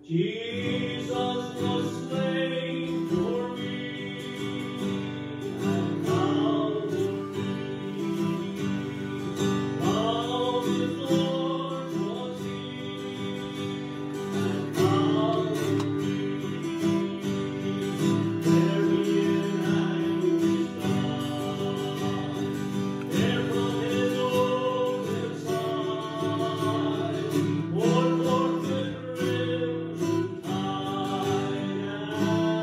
Jesus was slain for me on Calvary. All the Lord was He on Calvary. Therein I was found. There from His open side, poured forth with rivers of tide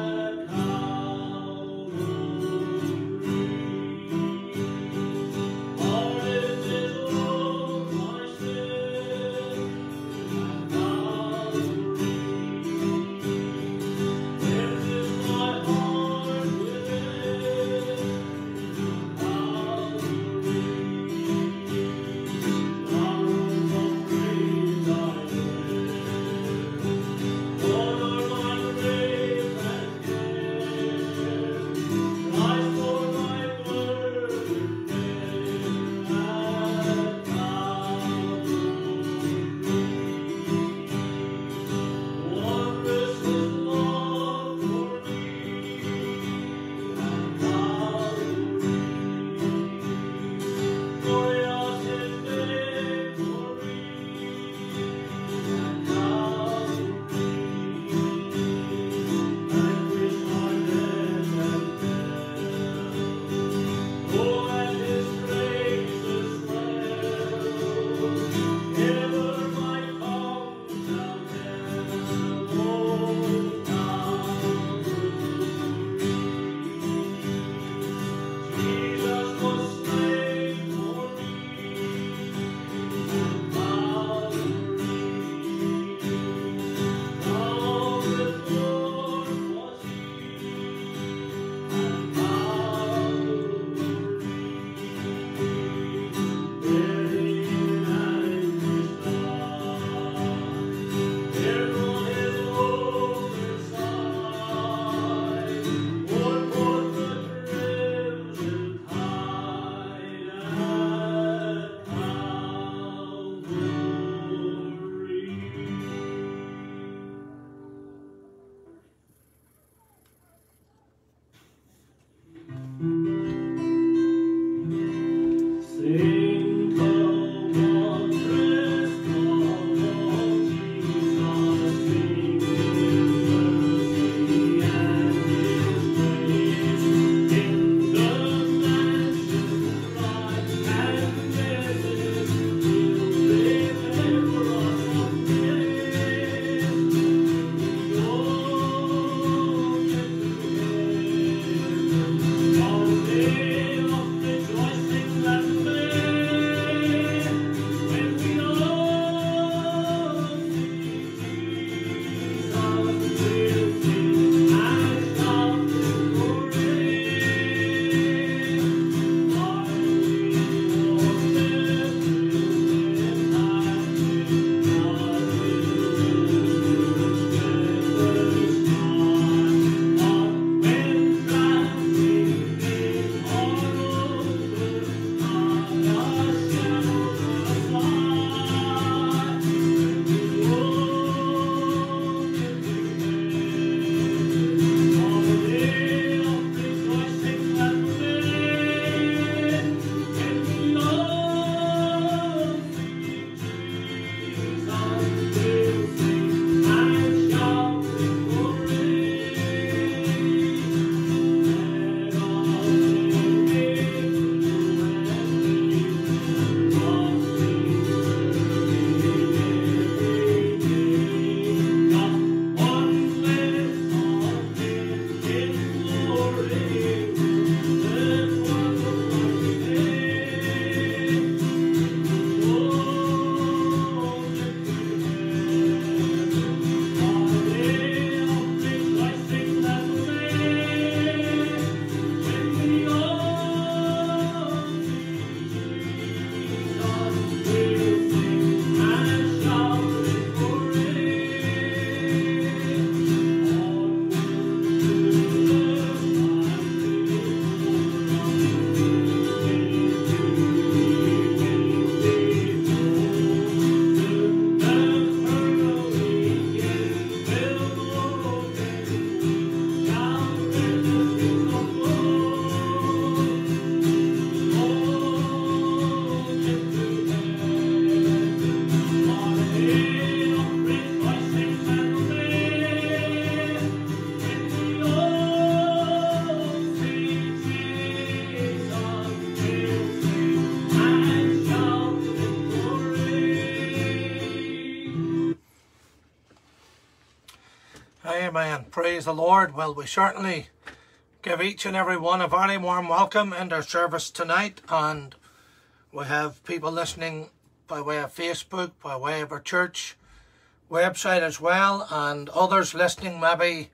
Amen. Praise the Lord. Well, we certainly give each and every one a very warm welcome in our service tonight, and we have people listening by way of Facebook, by way of our church website as well, and others listening maybe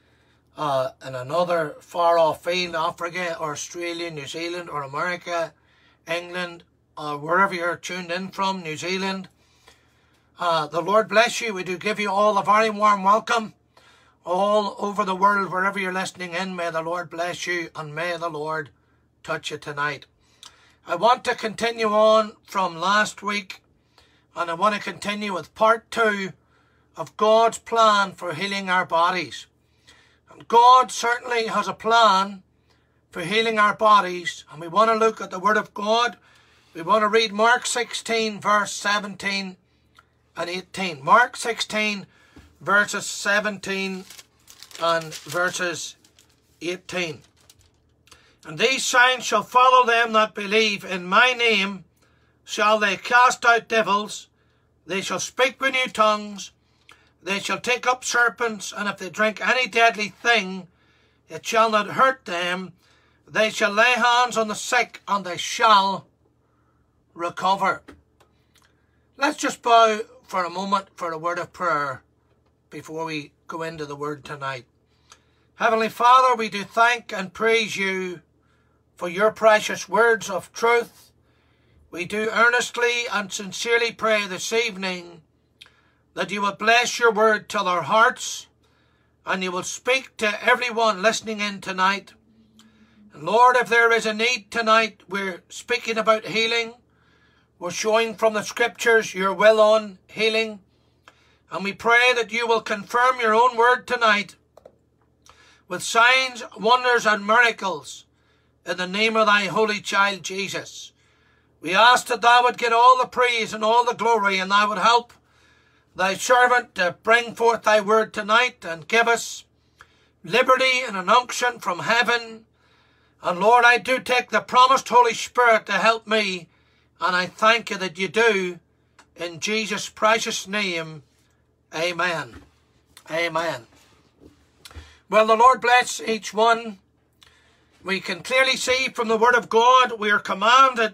in another far off field, Africa or Australia, New Zealand or America, England, or wherever you're tuned in from, New Zealand. The Lord bless you. We do give you all a very warm welcome all over the world, wherever you're listening in. May the Lord bless you, and may the Lord touch you tonight. I want to continue on from last week, and I want to continue with part 2 of God's plan for healing our bodies. And God certainly has a plan for healing our bodies, and we want to look at the Word of God. We want to read Mark 16, verse 17 and 18. Mark 16, verses 17 and verses 18. And these signs shall follow them that believe. In my name shall they cast out devils. They shall speak with new tongues. They shall take up serpents. And if they drink any deadly thing, it shall not hurt them. They shall lay hands on the sick, and they shall recover. Let's just bow for a moment for a word of prayer before we go into the word tonight. Heavenly Father, we do thank and praise you for your precious words of truth. We do earnestly and sincerely pray this evening that you will bless your word to our hearts, and you will speak to everyone listening in tonight. And Lord, if there is a need tonight, we're speaking about healing. We're showing from the scriptures your will on healing. And we pray that you will confirm your own word tonight with signs, wonders, and miracles in the name of thy holy child Jesus. We ask that thou would get all the praise and all the glory, and thou would help thy servant to bring forth thy word tonight and give us liberty and an unction from heaven. And Lord, I do take the promised Holy Spirit to help me, and I thank you that you do. In Jesus' precious name, amen. Amen. Well, the Lord bless each one. We can clearly see from the Word of God we are commanded,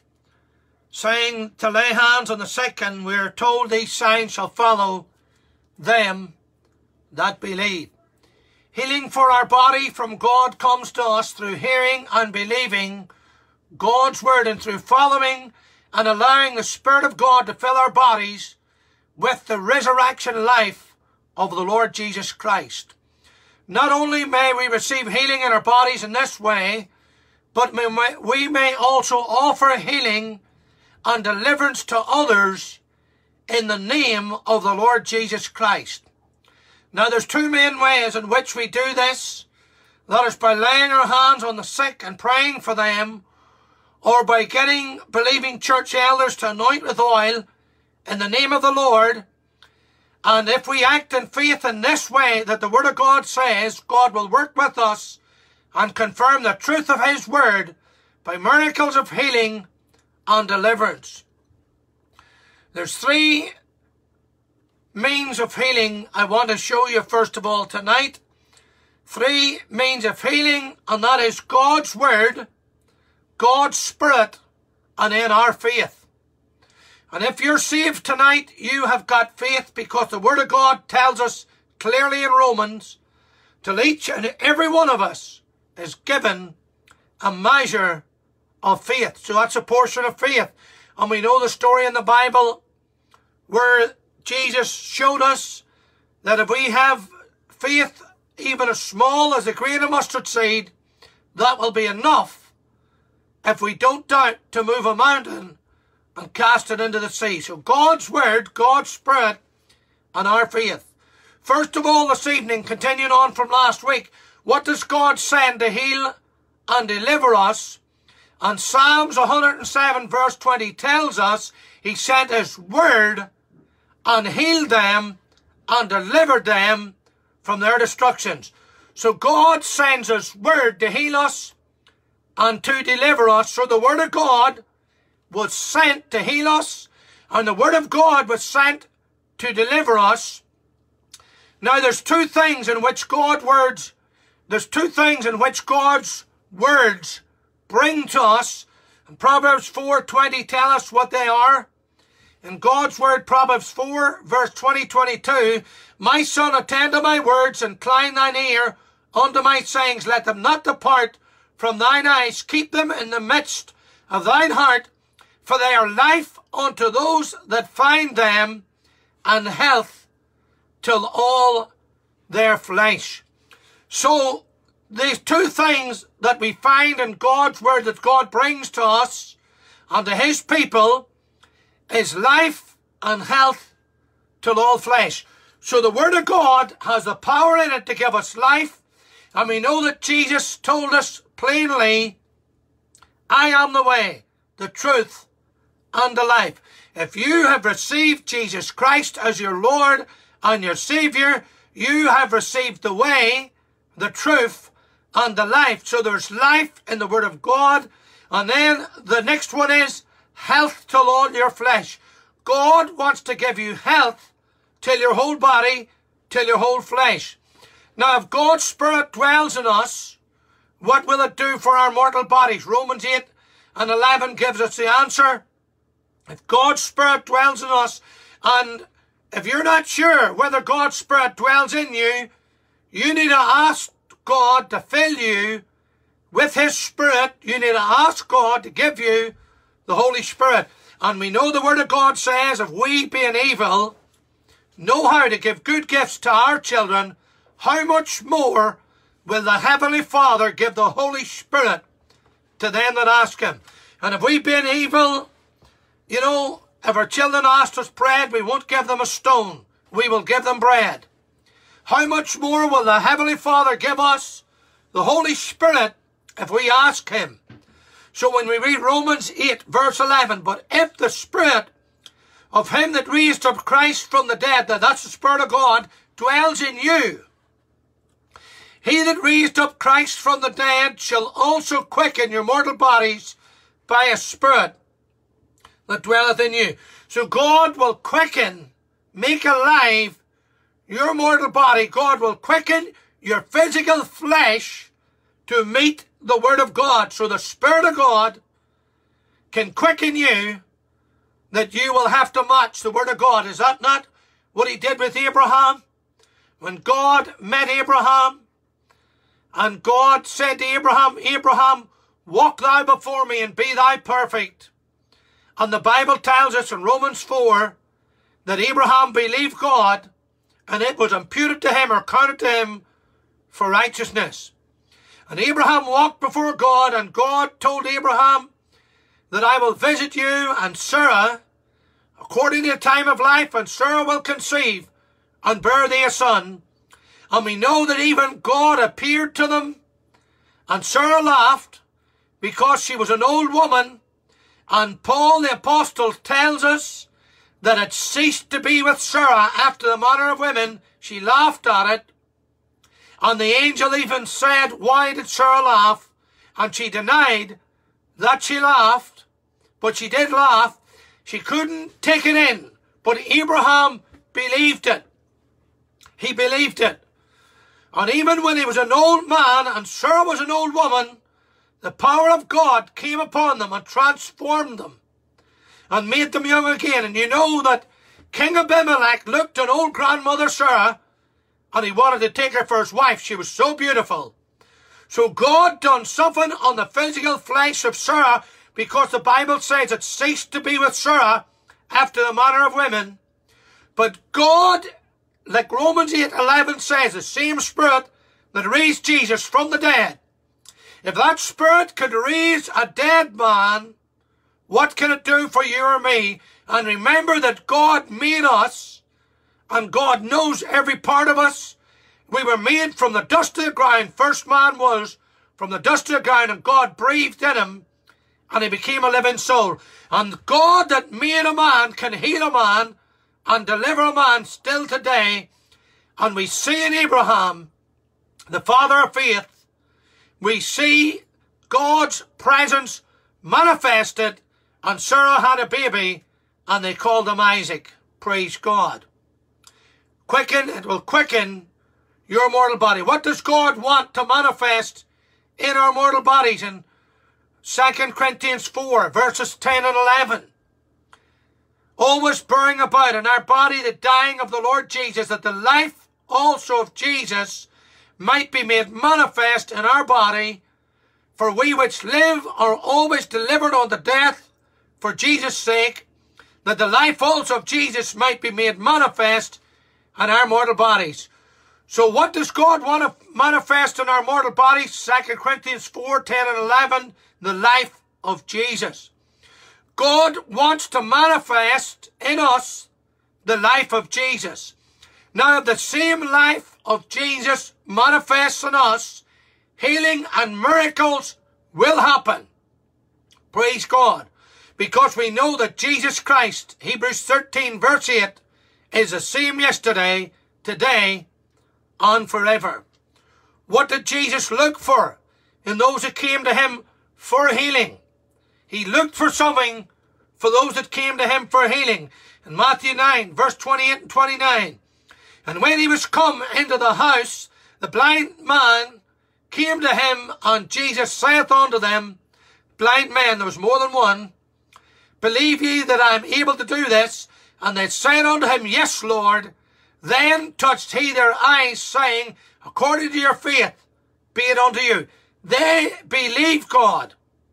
saying to lay hands on the sick, and we are told these signs shall follow them that believe. Healing for our body from God comes to us through hearing and believing God's word, and through following and allowing the Spirit of God to fill our bodies with the resurrection life of the Lord Jesus Christ. Not only may we receive healing in our bodies in this way, but we may also offer healing and deliverance to others in the name of the Lord Jesus Christ. Now, there's two main ways in which we do this. That is by laying our hands on the sick and praying for them, or by getting believing church elders to anoint with oil in the name of the Lord. And if we act in faith in this way that the Word of God says, God will work with us and confirm the truth of His Word by miracles of healing and deliverance. There's 3 means of healing I want to show you first of all tonight. 3 means of healing, and that is God's Word, God's Spirit, and in our faith. And if you're saved tonight, you have got faith, because the Word of God tells us clearly in Romans, till each and every one of us is given a measure of faith. So that's a portion of faith. And we know the story in the Bible where Jesus showed us that if we have faith even as small as a grain of mustard seed, that will be enough, if we don't doubt, to move a mountain and cast it into the sea. So God's Word, God's Spirit, and our faith. First of all, this evening, continuing on from last week, what does God send to heal and deliver us? And Psalms 107 verse 20 tells us He sent His Word and healed them and delivered them from their destructions. So God sends His Word to heal us and to deliver us. So the Word of God was sent to heal us, and the Word of God was sent to deliver us. Now there's two things in which God's words bring to us. And Proverbs 4:20 tell us what they are. In God's word, Proverbs 4, verse 20-22, my son, attend to my words, incline thine ear unto my sayings. Let them not depart from thine eyes. Keep them in the midst of thine heart, for they are life unto those that find them, and health till all their flesh. So these two things that we find in God's word that God brings to us and to his people is life and health till all flesh. So the word of God has the power in it to give us life. And we know that Jesus told us plainly, I am the way, the truth, and the life. If you have received Jesus Christ as your Lord and your Savior, you have received the way, the truth, and the life. So there's life in the word of God. And then the next one is health till all your flesh. God wants to give you health till your whole body, till your whole flesh. Now, if God's Spirit dwells in us, what will it do for our mortal bodies? Romans 8:11 gives us the answer. If God's Spirit dwells in us, and if you're not sure whether God's Spirit dwells in you, you need to ask God to fill you with his Spirit. You need to ask God to give you the Holy Spirit. And we know the Word of God says, if we, being evil, know how to give good gifts to our children, how much more will the Heavenly Father give the Holy Spirit to them that ask him? And if we, being evil, you know, if our children ask us bread, we won't give them a stone. We will give them bread. How much more will the Heavenly Father give us the Holy Spirit if we ask him? So when we read Romans 8, verse 11, but if the Spirit of him that raised up Christ from the dead, that's the Spirit of God, dwells in you, he that raised up Christ from the dead shall also quicken your mortal bodies by a Spirit that dwelleth in you. So God will quicken, make alive your mortal body. God will quicken your physical flesh to meet the Word of God. So the Spirit of God can quicken you, that you will have to match the Word of God. Is that not what he did with Abraham? When God met Abraham, and God said to Abraham, Abraham, walk thou before me and be thou perfect. And the Bible tells us in Romans 4 that Abraham believed God, and it was imputed to him or counted to him for righteousness. And Abraham walked before God, and God told Abraham that I will visit you and Sarah according to the time of life, and Sarah will conceive and bear thee a son. And we know that even God appeared to them, and Sarah laughed because she was an old woman. And Paul the apostle tells us that it ceased to be with Sarah after the manner of women. She laughed at it. And the angel even said, why did Sarah laugh? And she denied that she laughed, but she did laugh. She couldn't take it in, but Abraham believed it. He believed it. And even when he was an old man and Sarah was an old woman, the power of God came upon them and transformed them and made them young again. And you know that King Abimelech looked at old grandmother Sarah, and he wanted to take her for his wife. She was so beautiful. So God done something on the physical flesh of Sarah, because the Bible says it ceased to be with Sarah after the manner of women. But God, like Romans 8:11 says, the same Spirit that raised Jesus from the dead, if that Spirit could raise a dead man, what can it do for you or me? And remember that God made us, and God knows every part of us. We were made from the dust of the ground. First man was from the dust of the ground, and God breathed in him, and he became a living soul. And God that made a man can heal a man and deliver a man still today. And we see in Abraham, the father of faith, we see God's presence manifested, and Sarah had a baby, and they called him Isaac. Praise God. it will quicken your mortal body. What does God want to manifest in our mortal bodies? In 2 Corinthians 4, verses 10 and 11. Always bearing about in our body the dying of the Lord Jesus, that the life also of Jesus might be made manifest in our body. For we which live are always delivered unto death for Jesus' sake, that the life also of Jesus might be made manifest in our mortal bodies. So what does God want to manifest in our mortal bodies? 2 Corinthians 4, 10 and 11, the life of Jesus. God wants to manifest in us the life of Jesus. Now, if the same life of Jesus manifests in us, healing and miracles will happen. Praise God. Because we know that Jesus Christ, Hebrews 13 verse 8, is the same yesterday, today, and forever. What did Jesus look for in those who came to him for healing? He looked for something for those that came to him for healing. In Matthew 9, verse 28 and 29. And when he was come into the house, the blind man came to him, and Jesus saith unto them, blind men, there was more than one, believe ye that I am able to do this? And they said unto him, yes, Lord. Then touched he their eyes, saying, according to your faith, be it unto you. They believed God.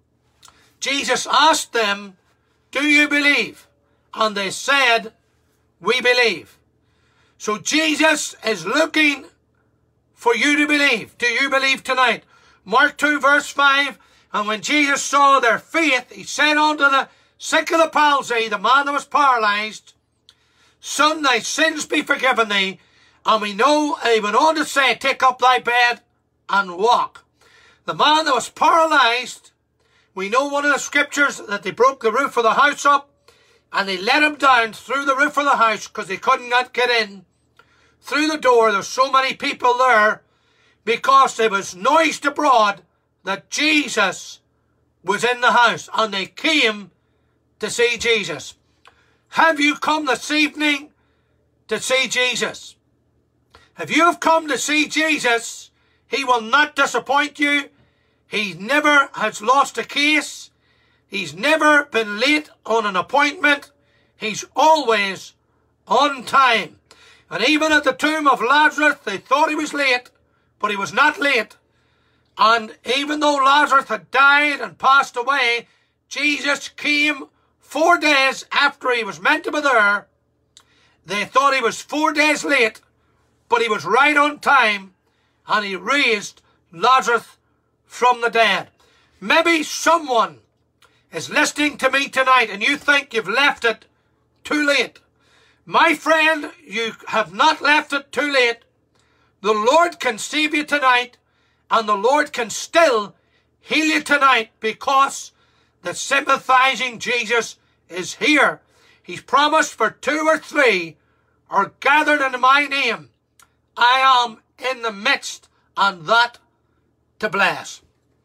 Jesus asked them, do you believe? And they said, we believe. So Jesus is looking for you to believe. Do you believe tonight? Mark 2 verse 5, and when Jesus saw their faith, he said unto the sick of the palsy, the man that was paralyzed, son, thy sins be forgiven thee. And we know he went on to say, take up thy bed and walk. The man that was paralyzed, we know one of the scriptures that they broke the roof of the house up and they let him down through the roof of the house because they could not get in through the door. There's so many people there because there was noised abroad that Jesus was in the house, and they came to see Jesus. Have you come this evening to see Jesus? If you have come to see Jesus, he will not disappoint you. He never has lost a case. He's never been late on an appointment. He's always on time. And even at the tomb of Lazarus, they thought he was late, but he was not late. And even though Lazarus had died and passed away, Jesus came 4 days after he was meant to be there. They thought he was 4 days late, but he was right on time, and he raised Lazarus from the dead. Maybe someone is listening to me tonight and you think you've left it too late. My friend, you have not left it too late. The Lord can save you tonight, and the Lord can still heal you tonight, because the sympathizing Jesus is here. He's promised for 2 or 3 are gathered in my name, I am in the midst, and that to bless.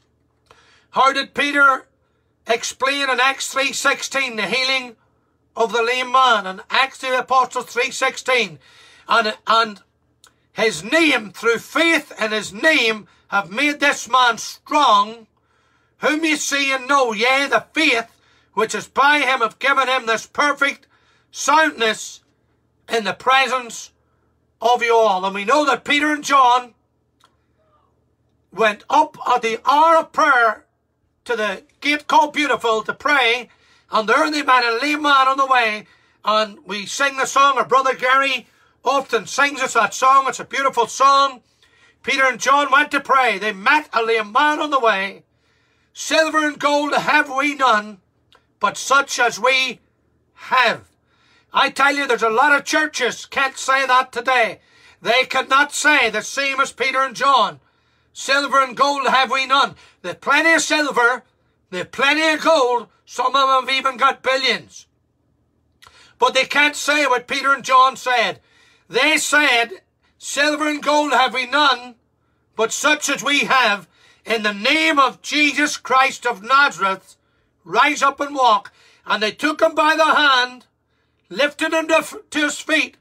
How did Peter explain in Acts 3:16 the healing of the lame man? In Acts of the Apostles 3:16, and his name, through faith in his name, have made this man strong, whom ye see and know, yea, the faith which is by him have given him this perfect soundness in the presence of you all. And we know that Peter and John went up at the hour of prayer to the gate called Beautiful to pray, and there they met a lame man on the way, and we sing the song. Our brother Gary often sings us that song. It's a beautiful song. Peter and John went to pray. They met a lame man on the way. Silver and gold have we none, but such as we have. I tell you, there's a lot of churches can't say that today. They cannot say the same as Peter and John. Silver and gold have we none. There's plenty of silver, there's plenty of gold. Some of them have even got billions. But they can't say what Peter and John said. They said, silver and gold have we none, but such as we have, in the name of Jesus Christ of Nazareth, rise up and walk. And they took him by the hand, lifted him to his feet,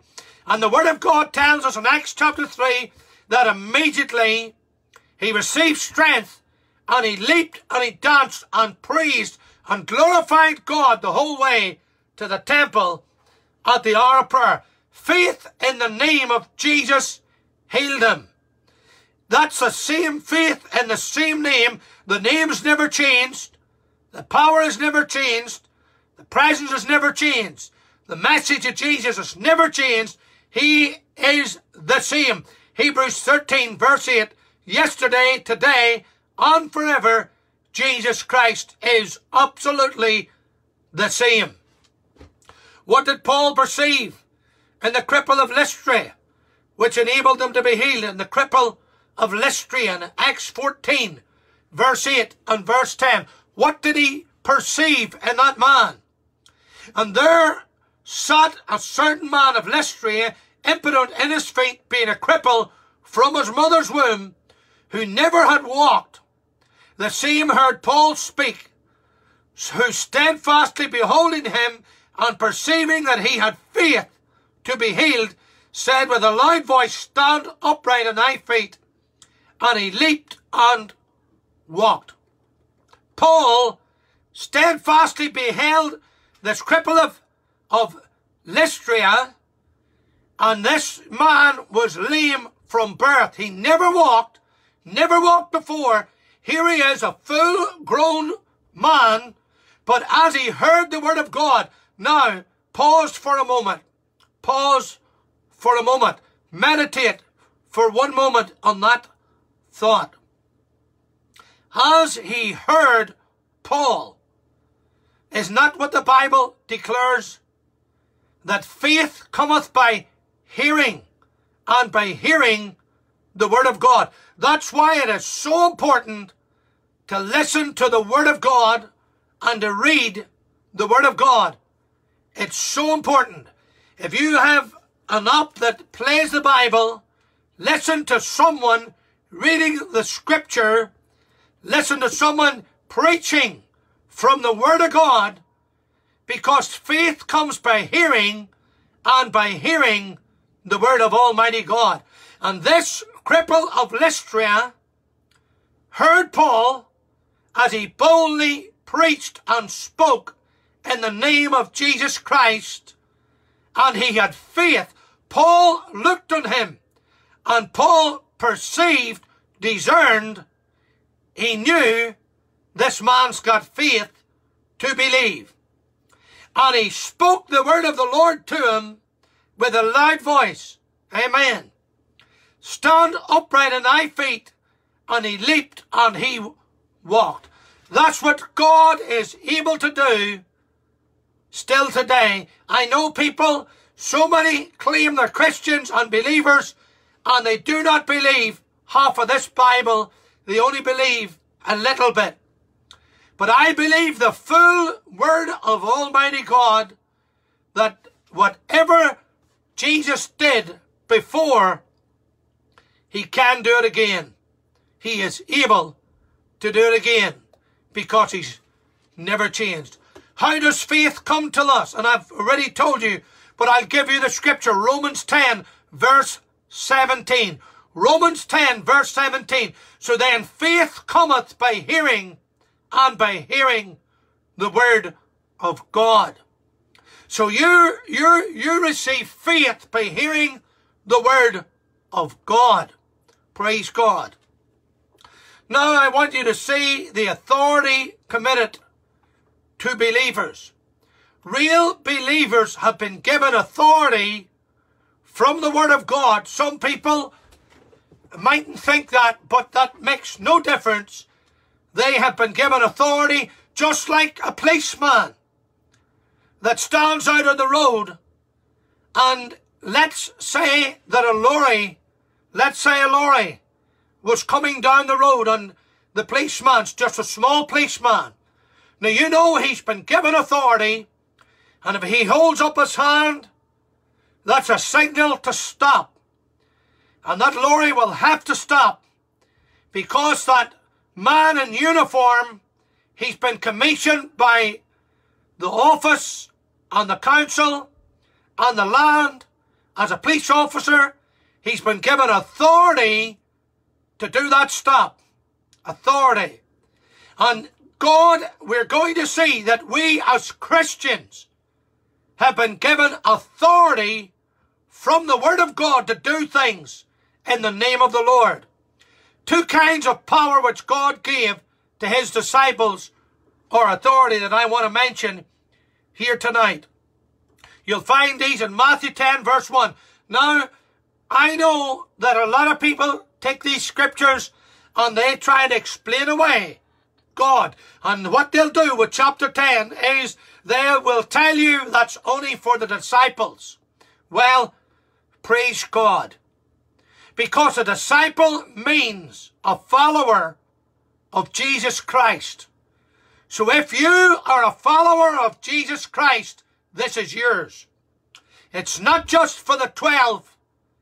And the Word of God tells us in Acts chapter 3 that immediately he received strength, and he leaped and he danced and praised and glorified God the whole way to the temple at the hour of prayer. Faith in the name of Jesus healed him. That's the same faith in the same name. The name's never changed. The power has never changed. The presence has never changed. The message of Jesus has never changed. He is the same. Hebrews 13 verse 8. Yesterday, today, and forever, Jesus Christ is absolutely the same. What did Paul perceive in the cripple of Lystra, which enabled him to be healed? In the cripple of Lystra in Acts 14, verse 8 and verse 10. What did he perceive in that man? And there sat a certain man of Lystra, impotent in his feet, being a cripple from his mother's womb, who never had walked. The same heard Paul speak, who steadfastly beholding him, and perceiving that he had faith to be healed, said with a loud voice, Stand upright on thy feet. And he leaped and walked. Paul steadfastly beheld this cripple of Lystra, and this man was lame from birth. He never walked before. Here he is, a full-grown man, but as he heard the word of God. Now, pause for a moment. Pause for a moment. Meditate for one moment on that thought. As he heard Paul, is not what the Bible declares, that faith cometh by hearing, and by hearing the word of God. That's why it is so important to listen to the word of God and to read the word of God. It's so important. If you have an app that plays the Bible, listen to someone reading the scripture, listen to someone preaching from the word of God, because faith comes by hearing, and by hearing the word of Almighty God. And this cripple of Lystra heard Paul as he boldly preached and spoke in the name of Jesus Christ, and he had faith. Paul looked on him, and Paul perceived, discerned, he knew this man's got faith to believe. And he spoke the word of the Lord to him with a loud voice. Amen. Stand upright on thy feet. And he leaped and he walked. That's what God is able to do still today. I know people, so many claim they're Christians and believers, and they do not believe half of this Bible. They only believe a little bit. But I believe the full word of Almighty God, that whatever Jesus did before, he can do it again. He is able to do it again, because he's never changed. How does faith come to us? And I've already told you, but I'll give you the scripture. Romans 10 verse 17. Romans 10 verse 17. So then faith cometh by hearing, and by hearing the word of God. So you receive faith by hearing the word of God. Praise God. Now I want you to see the authority committed to believers. Real believers have been given authority from the word of God. Some people mightn't think that, but that makes no difference. They have been given authority, just like a policeman that stands out on the road, and let's say a lorry was coming down the road, and the policeman's just a small policeman. Now you know he's been given authority, and if he holds up his hand, that's a signal to stop. And that lorry will have to stop, because that man in uniform, he's been commissioned by the office and the council and the land as a police officer, he's been given authority to do that stop. Authority. And God, we're going to see that we as Christians have been given authority from the Word of God to do things in the name of the Lord. Two kinds of power which God gave to his disciples, or authority, that I want to mention here tonight. You'll find these in Matthew 10 verse 1. Now, I know that a lot of people take these scriptures and they try to explain away God. And what they'll do with chapter 10 is they will tell you that's only for the disciples. Well, praise God. Because a disciple means a follower of Jesus Christ. So if you are a follower of Jesus Christ, this is yours. It's not just for the 12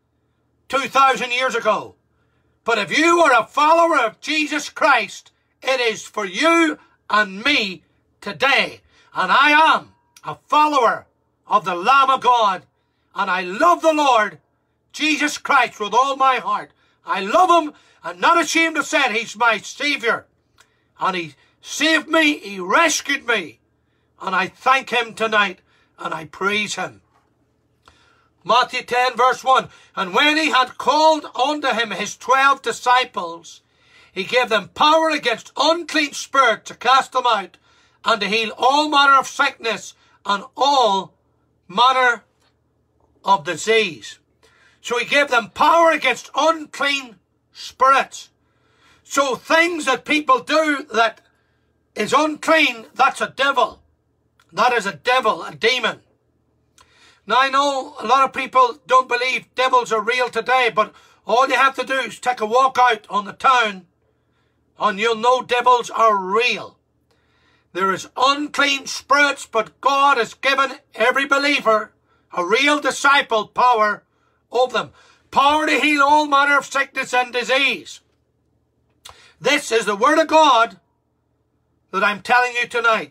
2,000 years ago. But if you are a follower of Jesus Christ, it is for you and me today. And I am a follower of the Lamb of God. And I love the Lord Jesus Christ with all my heart. I love him. I'm not ashamed to say he's my Savior. And he saved me. He rescued me. And I thank him tonight. And I praise him. Matthew 10 verse 1. And when he had called unto him his 12 disciples, he gave them power against unclean spirits to cast them out, and to heal all manner of sickness and all manner of disease. So he gave them power against unclean spirits. So things that people do that is unclean, that's a devil. That is a devil, a demon. Now I know a lot of people don't believe devils are real today, but all you have to do is take a walk out on the town and you'll know devils are real. There is unclean spirits, but God has given every believer, a real disciple, power over them. Power to heal all manner of sickness and disease. This is the Word of God that I'm telling you tonight.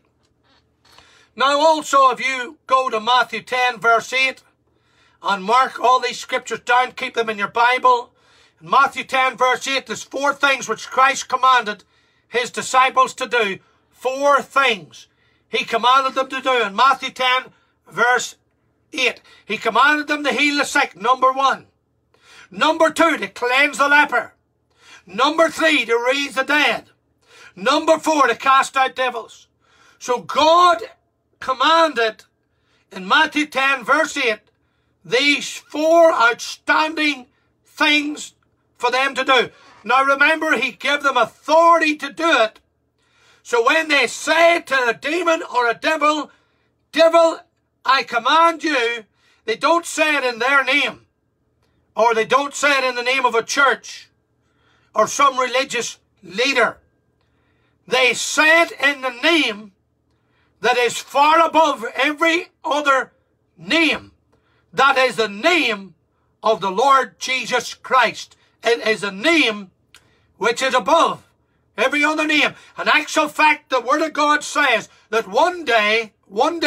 Now also, if you go to Matthew 10 verse 8 and mark all these scriptures down, keep them in your Bible. In Matthew 10 verse 8, there's 4 things which Christ commanded his disciples to do. 4 things he commanded them to do. In Matthew 10 verse 8, he commanded them to heal the sick, number 1. Number 2, to cleanse the leper. Number 3, to raise the dead. Number 4, to cast out devils. So God commanded in Matthew 10 verse 8 these 4 outstanding things for them to do. Now remember, he gave them authority to do it. So when they say to a demon or a devil, devil, I command you, they don't say it in their name. Or they don't say it in the name of a church or some religious leader. They say it in the name that is far above every other name. That is the name of the Lord Jesus Christ. It is a name which is above every other name. An actual fact, the Word of God says that one day,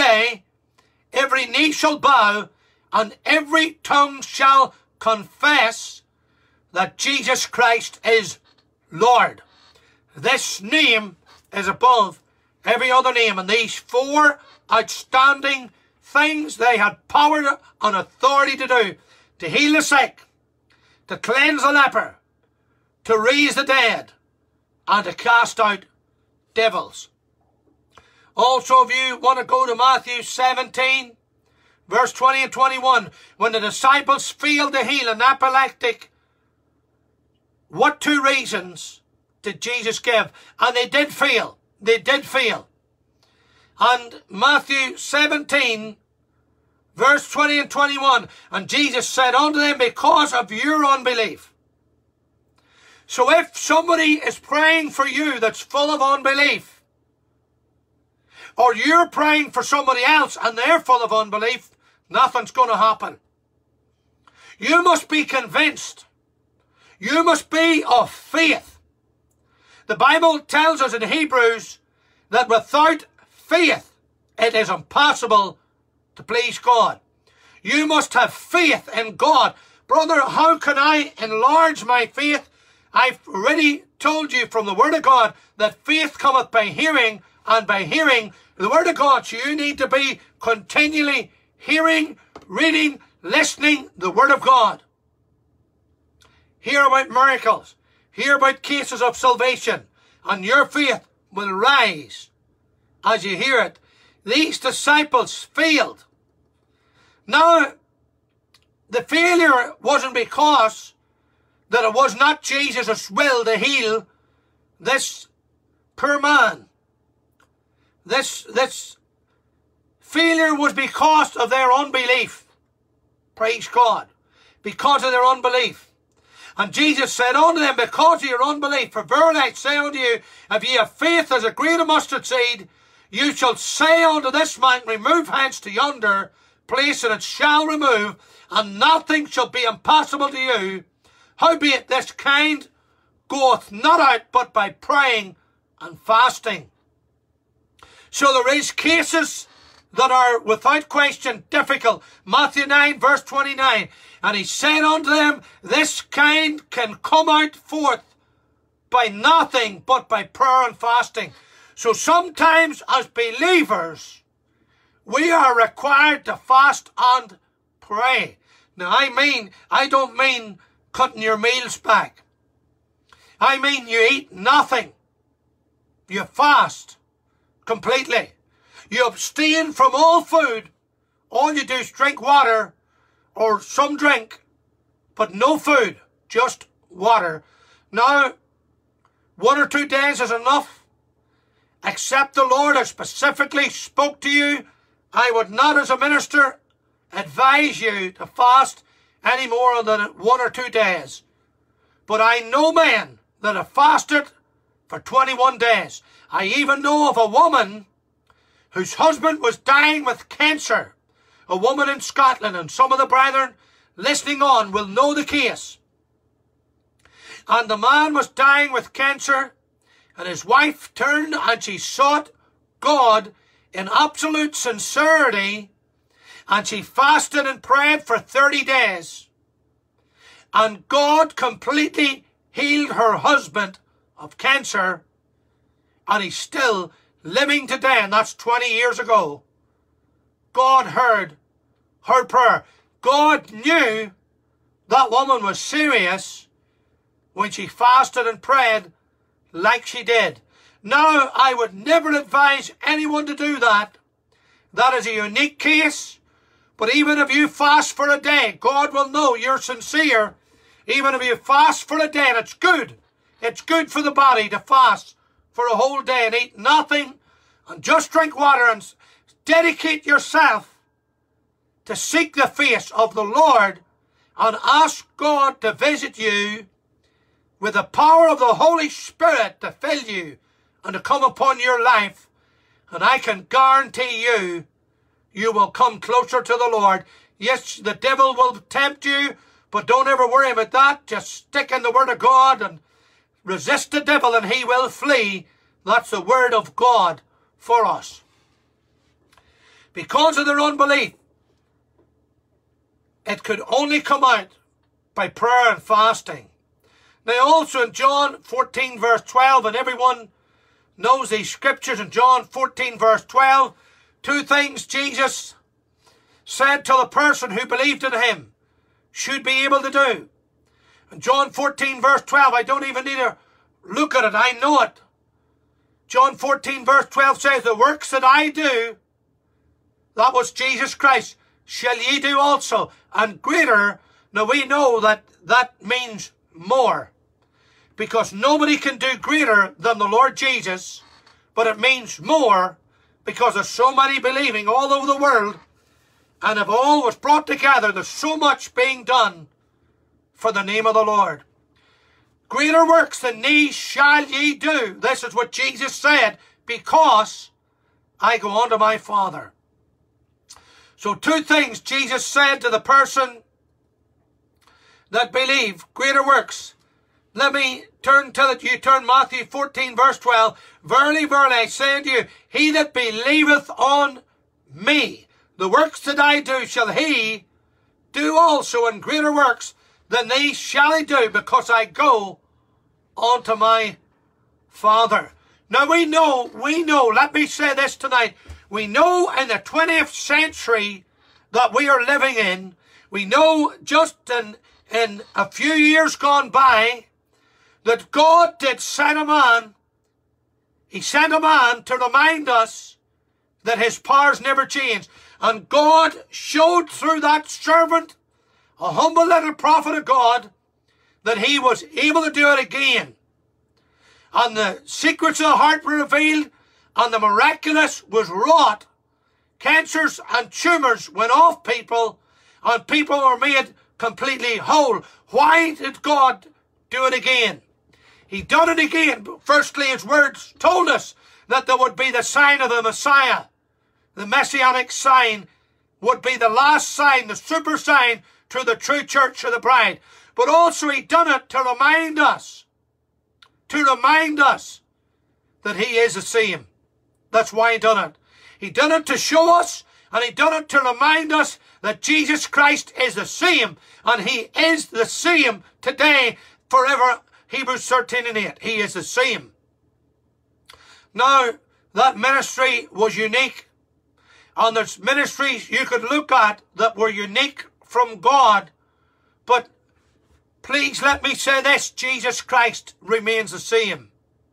every knee shall bow and every tongue shall confess that Jesus Christ is Lord. This name is above every other name. And these 4 outstanding things they had power and authority to do: to heal the sick, to cleanse the leper, to raise the dead, and to cast out devils. Also, if you want to go to Matthew 17, verse 20 and 21, when the disciples failed to heal an epileptic, what 2 reasons did Jesus give? And they did fail. They did fail. And Matthew 17, verse 20 and 21, and Jesus said unto them, because of your unbelief. So if somebody is praying for you that's full of unbelief, or you're praying for somebody else and they're full of unbelief, nothing's going to happen. You must be convinced. You must be of faith. The Bible tells us in Hebrews that without faith it is impossible to please God. You must have faith in God. Brother, how can I enlarge my faith? I've already told you from the Word of God that faith cometh by hearing, and by hearing the Word of God. So you need to be continually hearing, reading, listening the Word of God. Hear about miracles. Hear about cases of salvation. And your faith will rise as you hear it. These disciples failed. Now, the failure wasn't because that it was not Jesus' will to heal this poor man. This failure was because of their unbelief. Praise God. Because of their unbelief. And Jesus said unto them, because of your unbelief, for verily I say unto you, if ye have faith as a grain of mustard seed, you shall say unto this mountain, remove hence to yonder place, and it shall remove, and nothing shall be impossible to you. Howbeit this kind goeth not out but by praying and fasting. So there is cases that are without question difficult. Matthew 9 verse 29. And he said unto them, this kind can come out forth by nothing but by prayer and fasting. So sometimes as believers, we are required to fast and pray. Now I don't mean cutting your meals back. I mean you eat nothing. You fast completely. You abstain from all food. All you do is drink water or some drink, but no food, just water. Now, 1 or 2 days is enough. Except the Lord has specifically spoke to you, I would not as a minister advise you to fast any more than 1 or 2 days. But I know men that have fasted for 21 days. I even know of a woman whose husband was dying with cancer. A woman in Scotland, and some of the brethren listening on will know the case. And the man was dying with cancer, and his wife turned and she sought God in absolute sincerity, and she fasted and prayed for 30 days. And God completely healed her husband of cancer, and he's still living today, and that's 20 years ago. God heard her prayer. God knew that woman was serious when she fasted and prayed like she did. Now, I would never advise anyone to do that. That is a unique case. But even if you fast for a day, God will know you're sincere. Even if you fast for a day, and it's good. It's good for the body to fast for a whole day and eat nothing and just drink water and dedicate yourself to seek the face of the Lord and ask God to visit you with the power of the Holy Spirit to fill you and to come upon your life. And I can guarantee you, you will come closer to the Lord. Yes, the devil will tempt you, but don't ever worry about that. Just stick in the Word of God and resist the devil and he will flee. That's the Word of God for us. Because of their unbelief, it could only come out by prayer and fasting. Now also in John 14 verse 12, and everyone knows these scriptures, in John 14 verse 12, 2 things Jesus said to the person who believed in him should be able to do. In John 14 verse 12, I don't even need to look at it, I know it. John 14 verse 12 says, the works that I do, that was Jesus Christ, shall ye do also, and greater. Now we know that that means more, because nobody can do greater than the Lord Jesus, but it means more because there's so many believing all over the world, and if all was brought together, there's so much being done for the name of the Lord. Greater works than these shall ye do. This is what Jesus said, because I go unto my Father. So 2 things Jesus said to the person that believe, greater works. Let me turn till it. You turn Matthew 14 verse 12. Verily, verily, I say unto you, he that believeth on me, the works that I do shall he do also, and greater works than these shall he do, because I go unto my Father. Now we know, let me say this tonight, we know in the 20th century that we are living in, we know just in a few years gone by, that God did send a man. He sent a man to remind us that his powers never change. And God showed through that servant, a humble little prophet of God, that he was able to do it again. And the secrets of the heart were revealed, and the miraculous was wrought. Cancers and tumours went off people, and people were made completely whole. Why did God do it again? He done it again. Firstly, his words told us that there would be the sign of the Messiah. The messianic sign would be the last sign, the super sign to the true church of the bride. But also he done it to remind us that he is the same. That's why he done it. He done it to show us, and he done it to remind us that Jesus Christ is the same, and he is the same today, forever. Hebrews 13:8. He is the same. Now, that ministry was unique, and there's ministries you could look at that were unique from God, but please let me say this, Jesus Christ remains the same.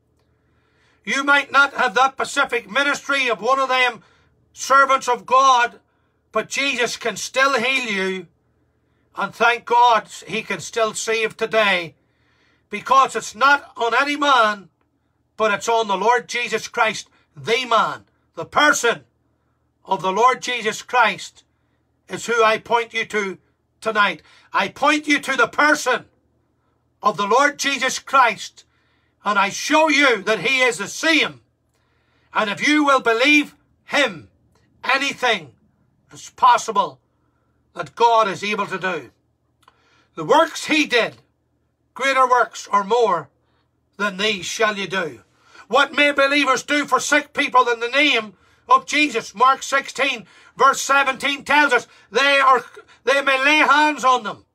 You might not have that specific ministry of one of them servants of God, but Jesus can still heal you, and thank God he can still save today, because it's not on any man, but it's on the Lord Jesus Christ, the man, the person of the Lord Jesus Christ is who I point you to tonight. I point you to the person of the Lord Jesus Christ, and I show you that he is the same. And if you will believe him, anything is possible that God is able to do. The works he did, greater works or more than these shall you do. What may believers do for sick people in the name of Jesus? Mark 16 verse 17 tells us they may lay hands on them.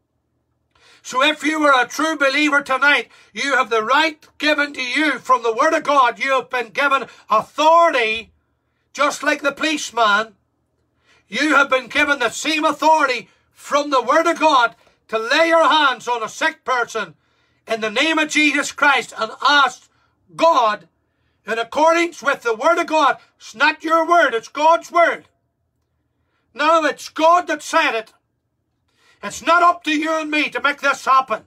So if you are a true believer tonight, you have the right given to you from the Word of God. You have been given authority, just like the policeman. You have been given the same authority from the Word of God to lay your hands on a sick person in the name of Jesus Christ and ask God, in accordance with the Word of God. It's not your word, it's God's word. No, it's God that said it. It's not up to you and me to make this happen.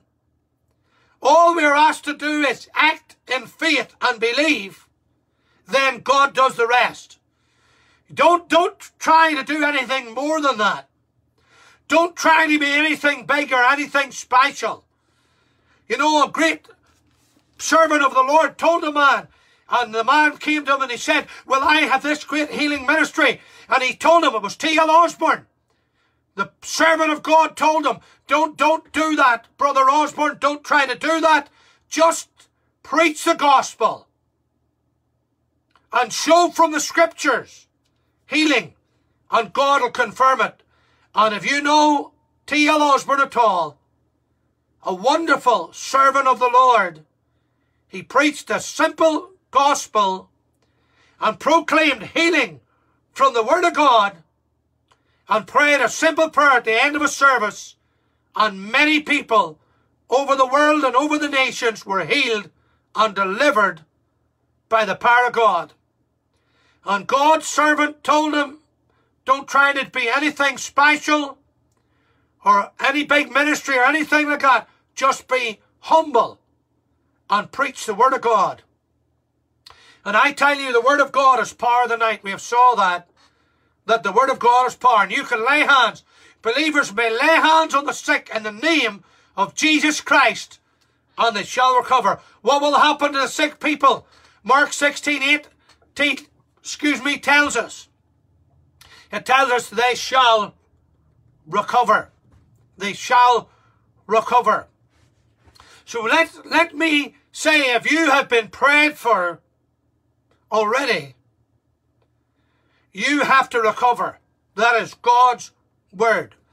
All we are asked to do is act in faith and believe. Then God does the rest. Don't try to do anything more than that. Don't try to be anything big or anything special. You know, a great servant of the Lord told a man, and the man came to him and he said, well, I have this great healing ministry. And he told him, it was T.L. Osborne. The servant of God told him, don't do that, Brother Osborne. Don't try to do that. Just preach the gospel and show from the scriptures healing, and God will confirm it. And if you know T.L. Osborne at all, a wonderful servant of the Lord, he preached a simple gospel and proclaimed healing from the Word of God and prayed a simple prayer at the end of a service, and many people over the world and over the nations were healed and delivered by the power of God. And God's servant told him, don't try to be anything special or any big ministry or anything like that. Just be humble and preach the Word of God. And I tell you, the Word of God is power tonight. We have saw that the Word of God is power. And you can lay hands. Believers may lay hands on the sick in the name of Jesus Christ, and they shall recover. What will happen to the sick people? Mark 16:8 tells us. It tells us they shall recover. They shall recover. So let me say, if you have been prayed for already, you have to recover. That is God's word.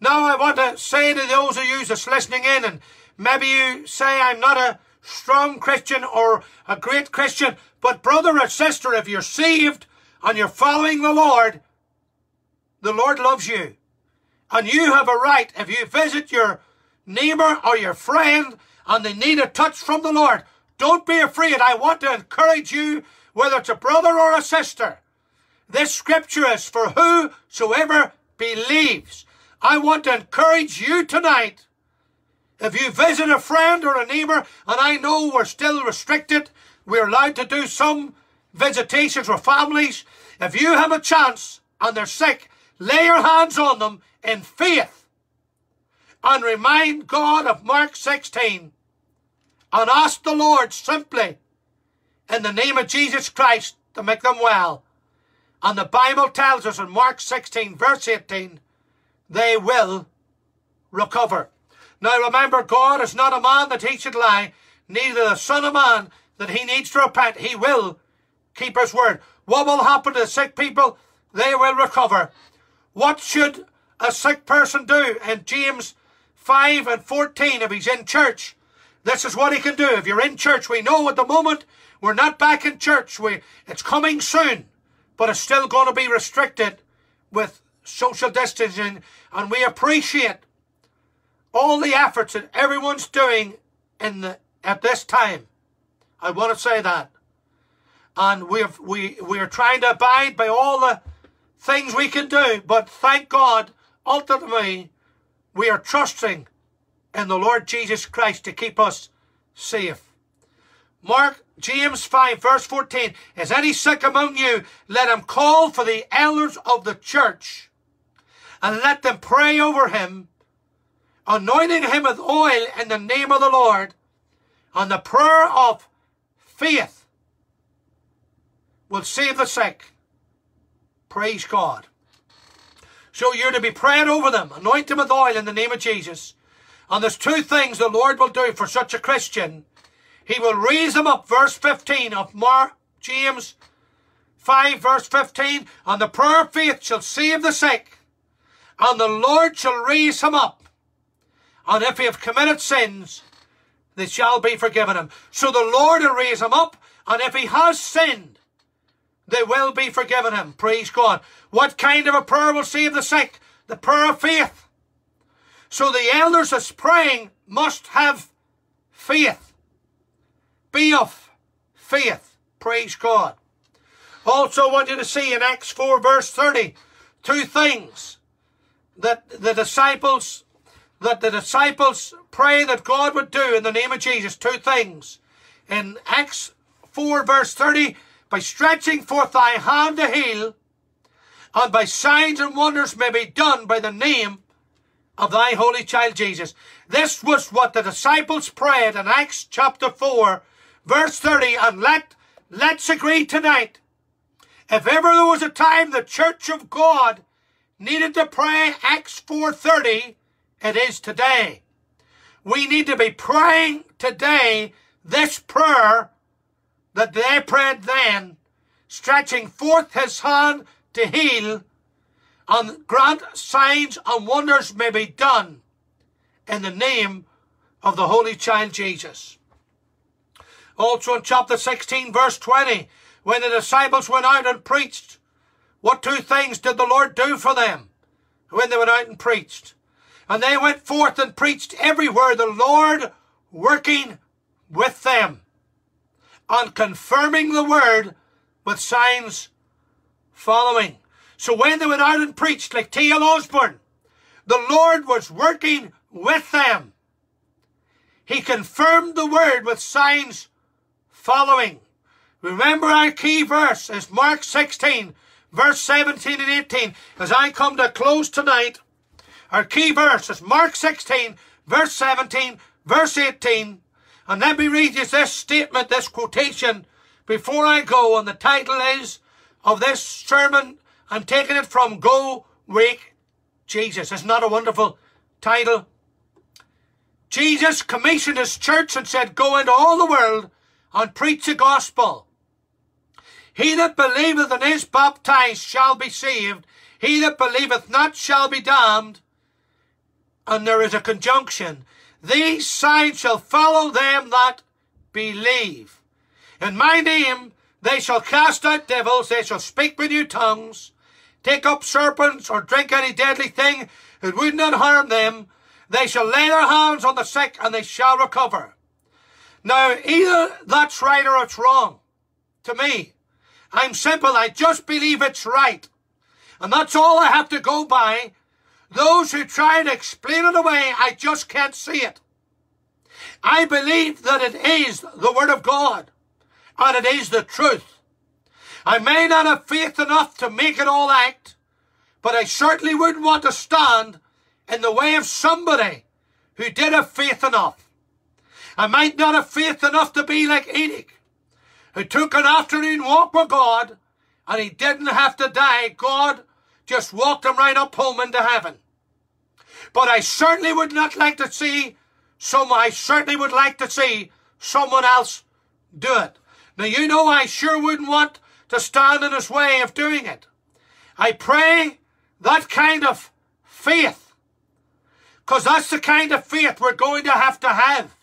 Now I want to say to those of you that's listening in, and maybe you say I'm not a strong Christian or a great Christian, but brother or sister, if you're saved and you're following the Lord loves you. And you have a right, if you visit your neighbour or your friend and they need a touch from the Lord, don't be afraid. I want to encourage you, whether it's a brother or a sister. This scripture is for whosoever believes. I want to encourage you tonight. If you visit a friend or a neighbour, and I know we're still restricted, we're allowed to do some visitations with families. If you have a chance and they're sick, lay your hands on them in faith and remind God of Mark 16 and ask the Lord simply in the name of Jesus Christ to make them well. And the Bible tells us in Mark 16 verse 18, they will recover. Now remember, God is not a man that he should lie, neither the Son of Man that he needs to repent. He will keep his word. What will happen to the sick people? They will recover. What should a sick person do? In James 5 and 14, if he's in church, this is what he can do. If you're in church, we know at the moment we're not back in church. It's coming soon, but it's still going to be restricted with social distancing, and we appreciate all the efforts that everyone's doing at this time. I want to say that. And we are trying to abide by all the things we can do, but thank God, ultimately, we are trusting in the Lord Jesus Christ to keep us safe. James 5 verse 14, is any sick among you? Let him call for the elders of the church, and let them pray over him, anointing him with oil in the name of the Lord, and the prayer of faith will save the sick. Praise God. So you're to be praying over them, anoint them with oil in the name of Jesus. And there's two things the Lord will do for such a Christian. He will raise them up, verse 15 of James 5 verse 15, and the prayer of faith shall save the sick, and the Lord shall raise him up. And if he have committed sins, they shall be forgiven him. So the Lord will raise him up, and if he has sinned, they will be forgiven him. Praise God. What kind of a prayer will save the sick? The prayer of faith. So the elders that's praying must have faith. Be of faith. Praise God. Also want you to see in Acts 4 verse 30, two things that the disciples pray that God would do in the name of Jesus. Two things. In Acts 4 verse 30, by stretching forth thy hand to heal, and by signs and wonders may be done by the name of thy holy child Jesus. This was what the disciples prayed in Acts chapter 4 verse 30. And let's agree tonight, if ever there was a time the church of God needed to pray Acts 4:30, it is today. We need to be praying today this prayer that they prayed then, stretching forth his hand to heal, and grant signs and wonders may be done in the name of the Holy Child Jesus. Also in chapter 16 verse 20, when the disciples went out and preached, what two things did the Lord do for them when they went out and preached? And they went forth and preached everywhere, the Lord working with them and confirming the word with signs following. So when they went out and preached, like T.L. Osborne, the Lord was working with them. He confirmed the word with signs following. Remember, our key verse is Mark 16, verse 17 and 18. As I come to a close tonight, our key verse is Mark 16, verse 17, verse 18. And let me read you this statement, this quotation, before I go. And the title is of this sermon, I'm taking it from Go Wake Jesus. Isn't that a wonderful title? Jesus commissioned his church and said, go into all the world and preach the gospel. He that believeth and is baptized shall be saved. He that believeth not shall be damned. and there is a conjunction. These signs shall follow them that believe. In my name they shall cast out devils, they shall speak with new tongues, take up serpents, or drink any deadly thing, it would not harm them. They shall lay their hands on the sick, and they shall recover. Now, either that's right or it's wrong. To me, I'm simple. I just believe it's right. And that's all I have to go by. Those who try to explain it away, I just can't see it. I believe that it is the Word of God, and it is the truth. I may not have faith enough to make it all act, but I certainly wouldn't want to stand in the way of somebody who did have faith enough. I might not have faith enough to be like Enoch, who took an afternoon walk with God, and he didn't have to die. God just walked him right up home into heaven. But I certainly would not like to see I certainly would like to see someone else do it. Now, you know, I sure wouldn't want to stand in his way of doing it. I pray that kind of faith, because that's the kind of faith we're going to have.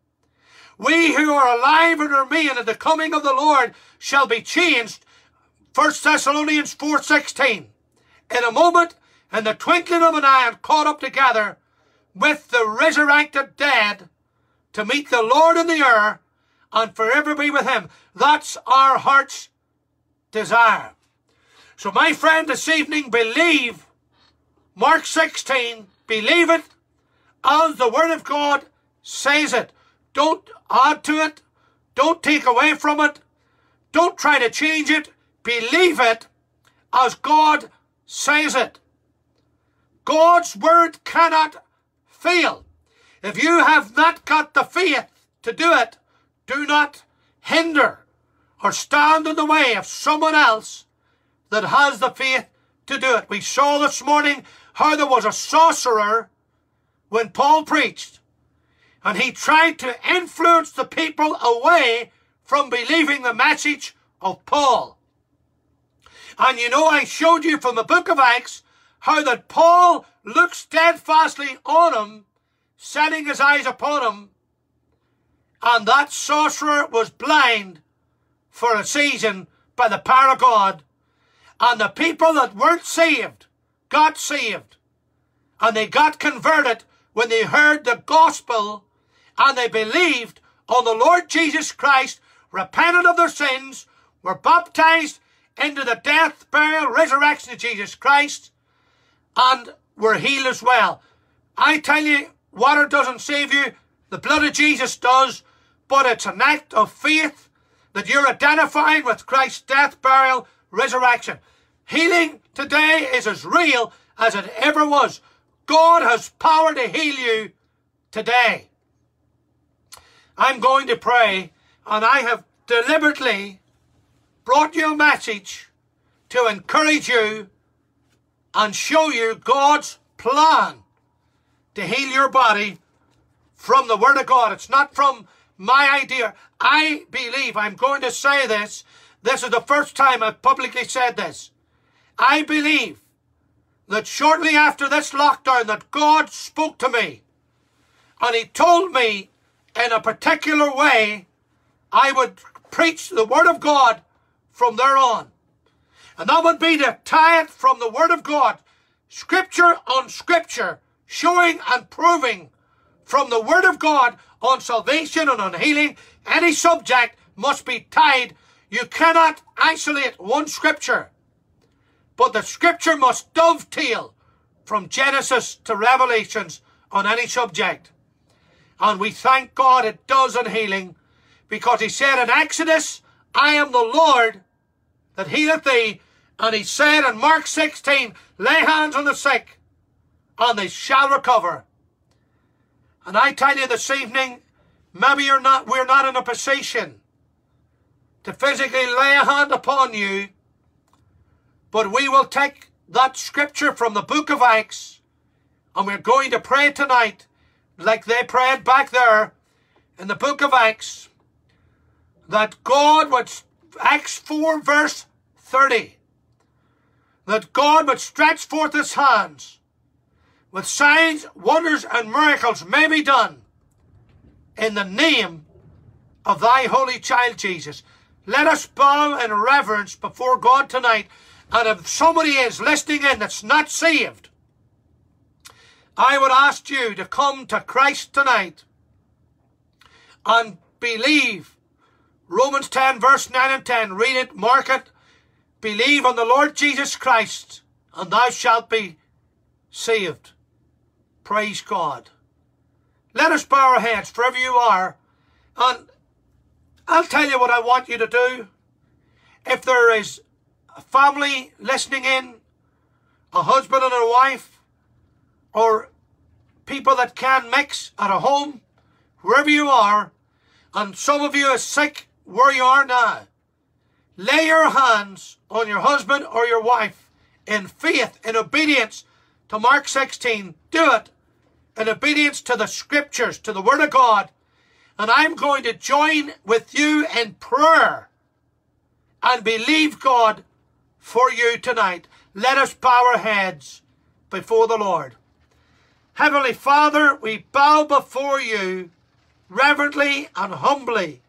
We who are alive and remain at the coming of the Lord shall be changed. 1 Thessalonians 4:16. In a moment, in the twinkling of an eye, and caught up together with the resurrected dead to meet the Lord in the air and forever be with him. That's our heart's desire. So my friend, this evening, believe Mark 16, believe it as the Word of God says it. Don't add to it. Don't take away from it. Don't try to change it. Believe it as God says it. God's Word cannot fail. If you have not got the faith to do it, do not hinder or stand in the way of someone else that has the faith to do it. We saw this morning how there was a sorcerer when Paul preached, and he tried to influence the people away from believing the message of Paul. And you know, I showed you from the book of Acts how that Paul looked steadfastly on him, setting his eyes upon him, and that sorcerer was blind for a season by the power of God. And the people that weren't saved got saved, and they got converted when they heard the gospel, and they believed on the Lord Jesus Christ, repented of their sins, were baptized into the death, burial, resurrection of Jesus Christ, and were healed as well. I tell you, water doesn't save you, the blood of Jesus does, but it's an act of faith that you're identifying with Christ's death, burial, resurrection. Healing today is as real as it ever was. God has power to heal you today. I'm going to pray, and I have deliberately brought you a message to encourage you and show you God's plan to heal your body from the Word of God. It's not from my idea. I believe, I'm going to say this, this is the first time I've publicly said this. I believe that shortly after this lockdown that God spoke to me, and he told me in a particular way I would preach the Word of God from there on. And that would be to tie it from the Word of God, Scripture on Scripture, showing and proving from the Word of God on salvation and on healing. Any subject must be tied. You cannot isolate one Scripture, but the Scripture must dovetail from Genesis to Revelations on any subject. And we thank God it does in healing, because he said in Exodus, I am the Lord that healeth thee. And he said in Mark 16, lay hands on the sick, and they shall recover. And I tell you this evening, maybe we're not in a position to physically lay a hand upon you, but we will take that scripture from the book of Acts, and we're going to pray tonight like they prayed back there in the book of Acts, that God would, Acts 4 verse 30, that God would stretch forth his hands, with signs, wonders, and miracles may be done in the name of thy holy child Jesus. Let us bow in reverence before God tonight. And if somebody is listening in that's not saved, I would ask you to come to Christ tonight and believe. Romans 10 verse 9 and 10. Read it, mark it. Believe on the Lord Jesus Christ and thou shalt be saved. Praise God. Let us bow our heads wherever you are. And I'll tell you what I want you to do. If there is a family listening in, a husband and a wife, or people that can mix at a home, wherever you are, and some of you are sick where you are now, lay your hands on your husband or your wife in faith, in obedience to Mark 16. Do it in obedience to the scriptures, to the word of God. And I'm going to join with you in prayer and believe God for you tonight. Let us bow our heads before the Lord. Heavenly Father, we bow before you reverently and humbly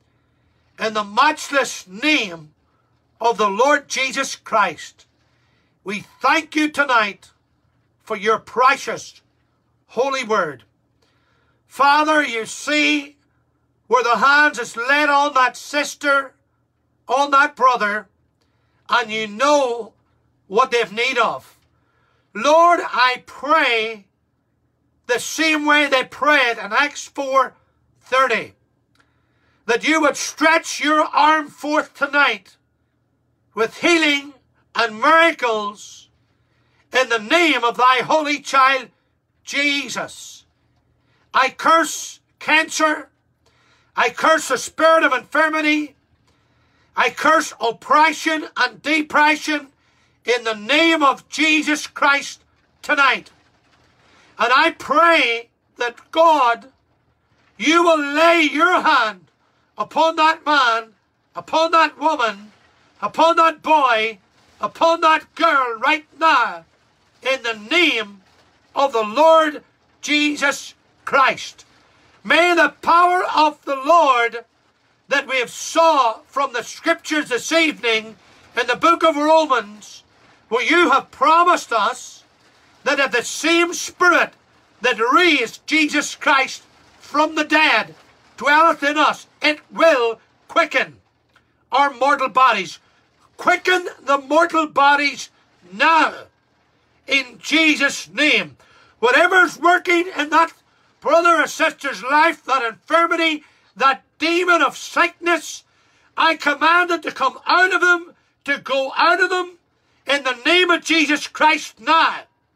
in the matchless name of the Lord Jesus Christ. We thank you tonight for your precious holy word. Father, you see where the hands is laid on that sister, on that brother, and you know what they've need of. Lord, I pray the same way they prayed in Acts 4:30, that you would stretch your arm forth tonight with healing and miracles in the name of thy holy child, Jesus. I curse cancer. I curse the spirit of infirmity. I curse oppression and depression in the name of Jesus Christ tonight. And I pray that God, you will lay your hand upon that man, upon that woman, upon that boy, upon that girl right now, in the name of the Lord Jesus Christ. May the power of the Lord that we have saw from the scriptures this evening in the book of Romans, where you have promised us that if the same Spirit that raised Jesus Christ from the dead dwelleth in us, it will quicken our mortal bodies. Quicken the mortal bodies now, in Jesus' name. Whatever's working in that brother or sister's life, that infirmity, that demon of sickness, I command it to come out of them, to go out of them, in the name of Jesus Christ now.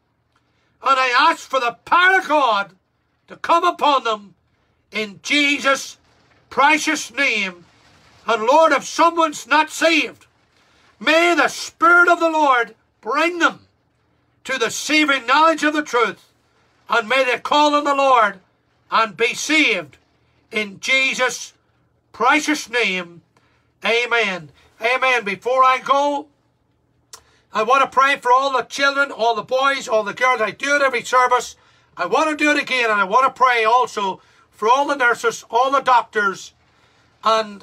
And I ask for the power of God to come upon them in Jesus' precious name. And Lord, if someone's not saved, may the Spirit of the Lord bring them to the saving knowledge of the truth, and may they call on the Lord and be saved in Jesus' precious name. Amen. Amen. Before I go, I want to pray for all the children, all the boys, all the girls. I do it every service. I want to do it again, and I want to pray also for all the nurses, all the doctors, and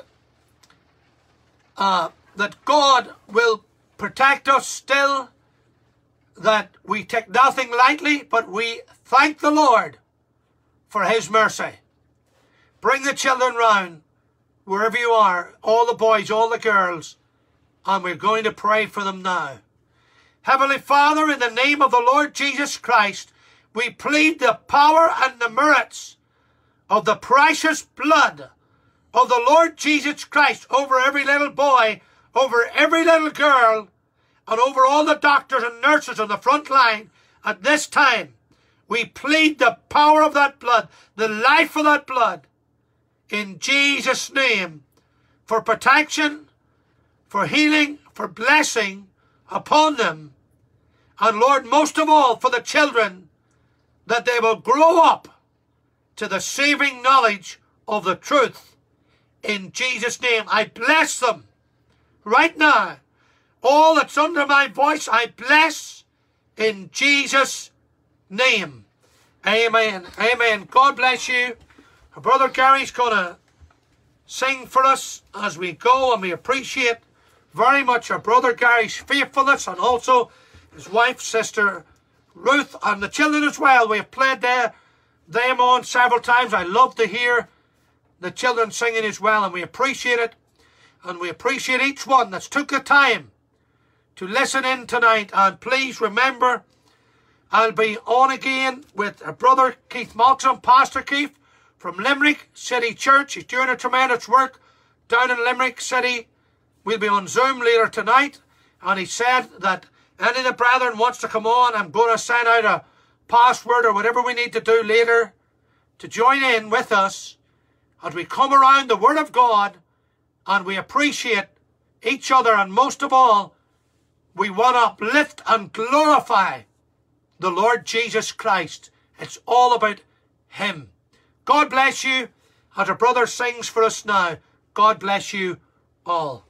that God will protect us still, that we take nothing lightly, but we thank the Lord for his mercy. Bring the children round, wherever you are, all the boys, all the girls, and we're going to pray for them now. Heavenly Father, in the name of the Lord Jesus Christ, we plead the power and the merits of the precious blood of the Lord Jesus Christ over every little boy, over every little girl, and over all the doctors and nurses on the front line at this time. We plead the power of that blood, the life of that blood, in Jesus' name, for protection, for healing, for blessing upon them. And Lord, most of all, for the children, that they will grow up to the saving knowledge of the truth. In Jesus' name, I bless them right now. All that's under my voice, I bless in Jesus' name. Amen. Amen. God bless you. Our brother Gary's going to sing for us as we go, and we appreciate very much our brother Gary's faithfulness, and also his wife, Sister Ruth, and the children as well. We have played them on several times. I love to hear the children singing as well, and we appreciate it. And we appreciate each one that's took the time to listen in tonight. And please remember, I'll be on again with our brother Keith Malcolm, Pastor Keith from Limerick City Church. He's doing a tremendous work down in Limerick City. We'll be on Zoom later tonight. And he said that any of the brethren wants to come on, I'm going to send out a password or whatever we need to do later to join in with us as we come around the Word of God, and we appreciate each other, and most of all, we want to uplift and glorify the Lord Jesus Christ. It's all about Him. God bless you. As our brother sings for us now, God bless you all.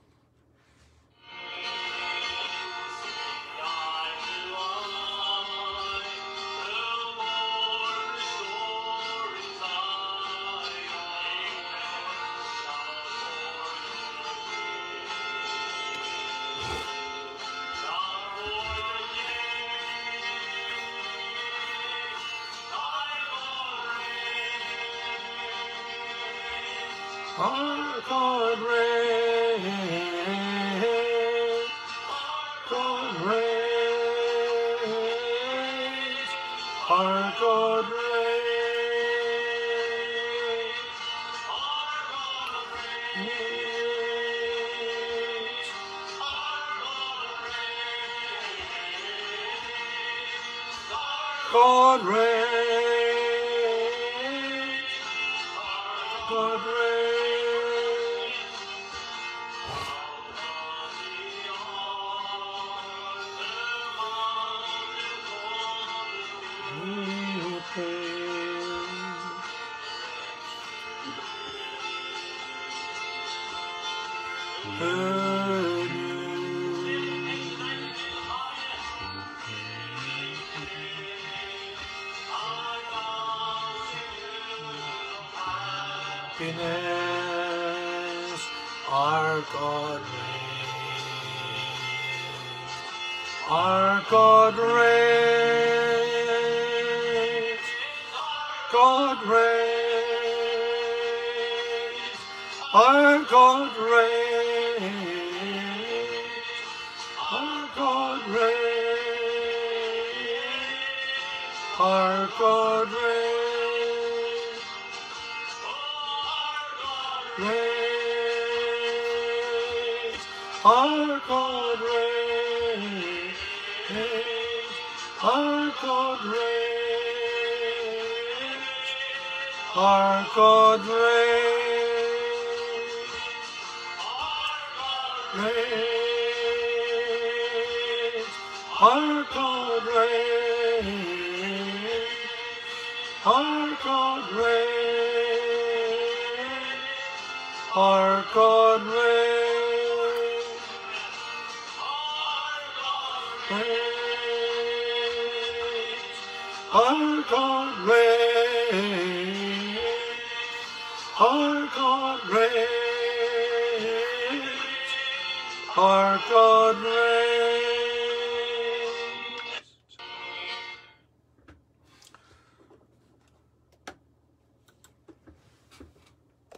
Our God reigns, God reigns, our God reigns, God reigns, God reigns. Happiness, our God reigns, our God reigns, God reigns, our God reigns, our God reigns, our God reigns. Our God reigns, our God reigns, our God reigns, our God reigns, our God reigns, our God reigns.